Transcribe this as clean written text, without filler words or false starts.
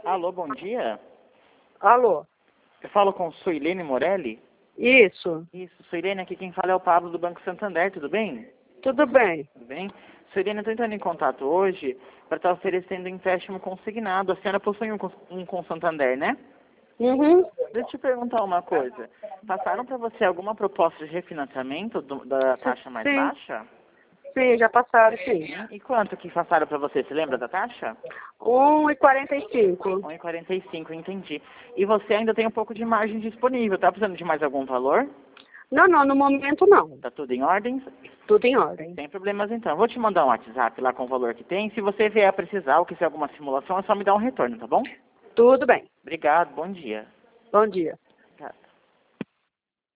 Alô, bom dia. Alô? Eu falo com Suilene Morelli? Isso. Isso, Suilene, aqui quem fala é o Pablo do Banco Santander, tudo bem? Tudo bem. Tudo bem? Suilene, eu estou entrando em contato hoje para estar oferecendo empréstimo consignado. A senhora possui um com Santander, né? Uhum. Deixa eu te perguntar uma coisa. Passaram para você alguma proposta de refinanciamento da taxa mais Sim. baixa? Sim, já passaram, sim. E quanto que passaram para você? Você lembra da taxa? 1,45. 1,45, entendi. E você ainda tem um pouco de margem disponível. Tá precisando de mais algum valor? Não, no momento não. Tá tudo em ordem? Tudo em ordem. Sem problemas então. Vou te mandar um WhatsApp lá com o valor que tem. Se você vier a precisar ou quiser alguma simulação, é só me dar um retorno, tá bom? Tudo bem. Obrigado, bom dia. Bom dia.